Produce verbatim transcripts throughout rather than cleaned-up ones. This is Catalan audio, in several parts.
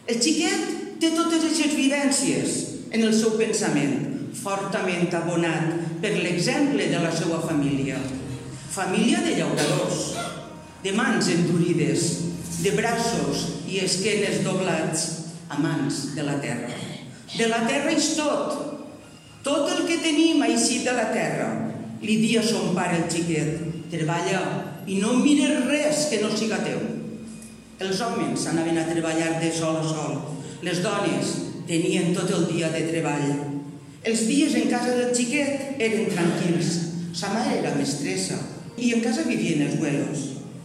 El xiquet té totes aquestes vivències en el seu pensament, fortament abonat per l'exemple de la seva família. Família de llauradors, de mans endurides, de braços i esquenes doblats, amants de la terra. De la terra és tot. Tot el que tenim eixit de la terra. Li di a son pare el xiquet: treballa i no mires res que no siga teu. Els homes anaven a treballar de sol a sol. Les dones tenien tot el dia de treball. Els dies en casa del xiquet eren tranquils. Sa mare era mestressa i en casa vivien els abuelos.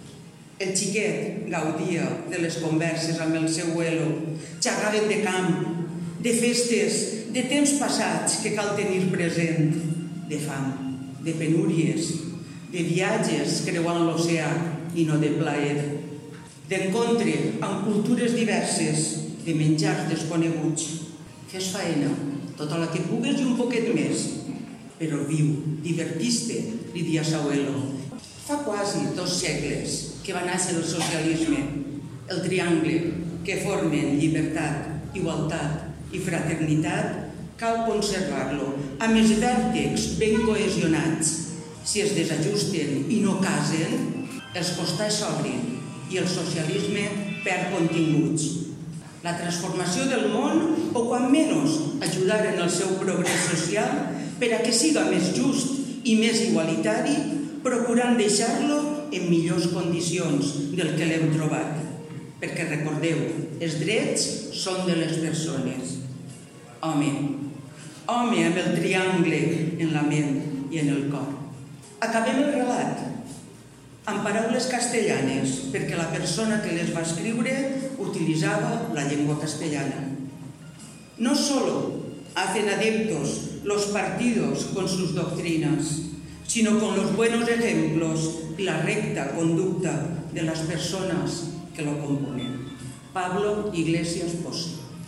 El xiquet gaudia de les converses amb el seu abuelo. Xerraven de camp, de festes, de temps passats que cal tenir present, de fam, de penúries, de viatges creuant l'oceà i no de plaer, d'encontre amb cultures diverses, de menjars desconeguts. Fes faena, tota la que pugues i un poquet més, però viu, divertiste, li dia sa abuelo. Fa quasi dos segles que va néixer el socialisme, el triangle que formen llibertat, igualtat i fraternitat. Cal conservar-lo amb els vèrtexs ben cohesionats. Si es desajusten i no casen, els costats s'obrin i el socialisme perd continguts. La transformació del món, o quan menys ajudar en el seu progrés social per a que siga més just i més igualitari, procurant deixar-lo en millors condicions del que l'hem trobat. Perquè recordeu, els drets són de les persones. Home, home amb el triangle en la ment i en el cor. Acabem el relat amb paraules castellanes, perquè la persona que les va escriure utilitzava la llengua castellana. No solo hacen adeptos los partidos con sus doctrinas, sino con los buenos ejemplos y la recta conducta de las personas que lo componen. Pablo Iglesias Pozo.